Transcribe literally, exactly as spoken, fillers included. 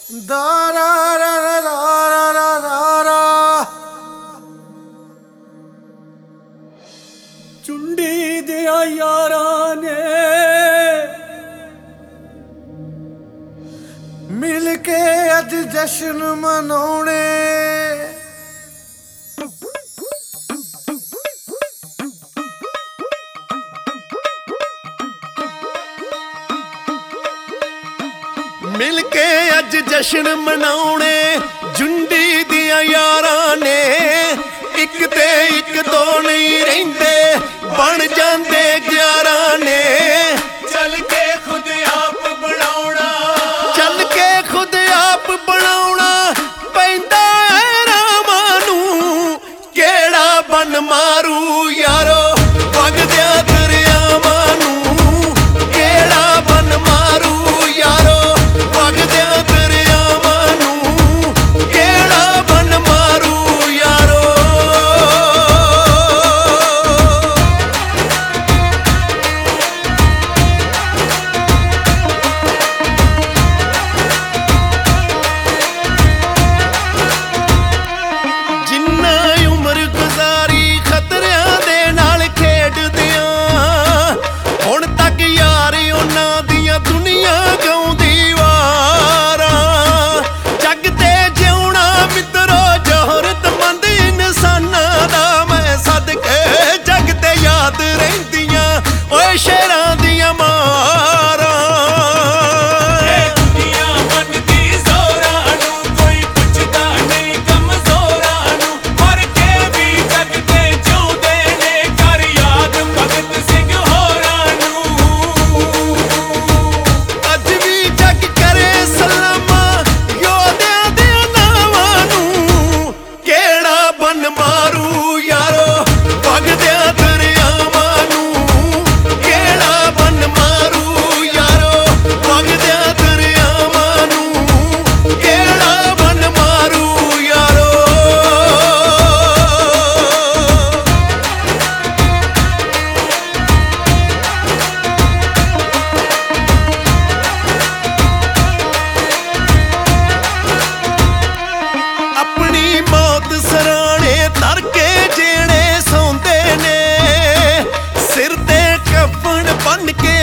ਦਾ ਰਾ ਰਾ ਰਾ ਰਾ ਰਾ ਰਾ ਰਾ ਚੁੰਡੀ ਦਿਆਂ ਯਾਰਾਂ ਨੇ ਮਿਲ ਕੇ ਅੱਜ ਜਸ਼ਨ ਮਨਾਉਣੇ। मिल के अज जश्न मनाउणे जुंडी दियां यारां ने इक ते इक दो नहीं रहिंदे बन जांदे ग्यारां ने। चल के खुद आप बनाउणा चल के खुद आप बनाउणा पैंदा है रामां नूं केड़ा बन मारू यारो वगदियां दरियावां नूं केड़ा बन मारू यारो वगदियां दरियावां नूं केड़ा बन मारू यारो। जिन्ना उम्र गुजारी खतरियां दे नाल खेडदियां हुण तक यार उन्हां दियां दुनिया गाउंदी वारां। जग ते जिउणा मित्रो जोहरतमंद इंसानां दा मैं सदके जग ते याद रहिंदियां ओए शेरां दियां मारां। बन के